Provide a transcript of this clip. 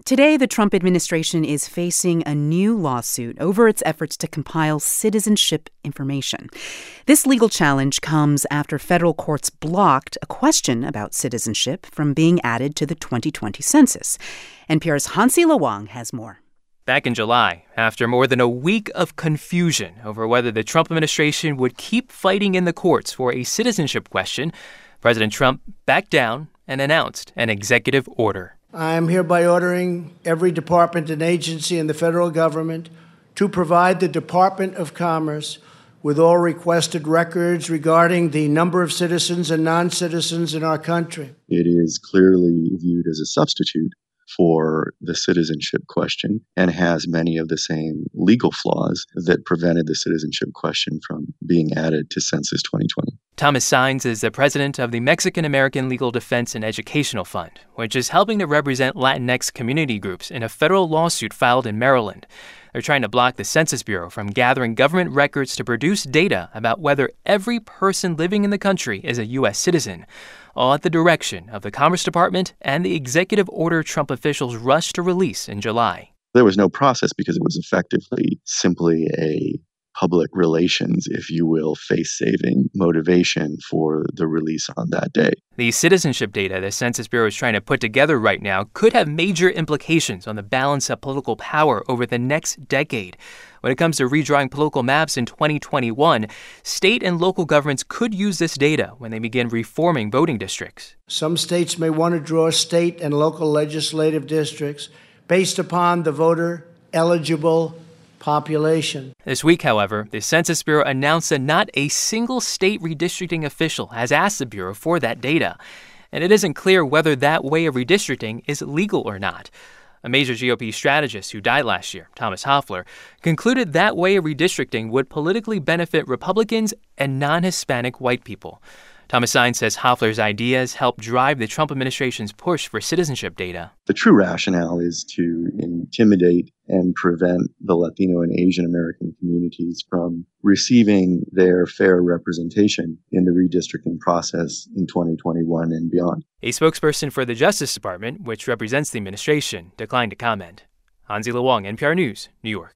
Today, the Trump administration is facing a new lawsuit over its efforts to compile citizenship information. This legal challenge comes after federal courts blocked a question about citizenship from being added to the 2020 census. NPR's Hansi Lo has more. Back in July, after more than a week of confusion over whether the Trump administration would keep fighting in the courts for a citizenship question, President Trump backed down and announced an executive order. I am hereby ordering every department and agency in the federal government to provide the Department of Commerce with all requested records regarding the number of citizens and non-citizens in our country. It is clearly viewed as a substitute for the citizenship question and has many of the same legal flaws that prevented the citizenship question from being added to Census 2020. Thomas Saenz is the president of the Mexican American Legal Defense and Educational Fund, which is helping to represent Latinx community groups in a federal lawsuit filed in Maryland. They're trying to block the Census Bureau from gathering government records to produce data about whether every person living in the country is a U.S. citizen, all at the direction of the Commerce Department and the executive order Trump officials rushed to release in July. There was no process because it was effectively simply a public relations, if you will, face-saving motivation for the release on that day. The citizenship data the Census Bureau is trying to put together right now could have major implications on the balance of political power over the next decade. When it comes to redrawing political maps in 2021, state and local governments could use this data when they begin reforming voting districts. Some states may want to draw state and local legislative districts based upon the voter-eligible population. This week, however, the Census Bureau announced that not a single state redistricting official has asked the Bureau for that data, and it isn't clear whether that way of redistricting is legal or not. A major GOP strategist who died last year, Thomas Hofeller, concluded that way of redistricting would politically benefit Republicans and non-Hispanic white people. Thomas Saenz says Hofeller's ideas helped drive the Trump administration's push for citizenship data. The true rationale is to intimidate and prevent the Latino and Asian American communities from receiving their fair representation in the redistricting process in 2021 and beyond. A spokesperson for the Justice Department, which represents the administration, declined to comment. Hansi Lo, NPR News, New York.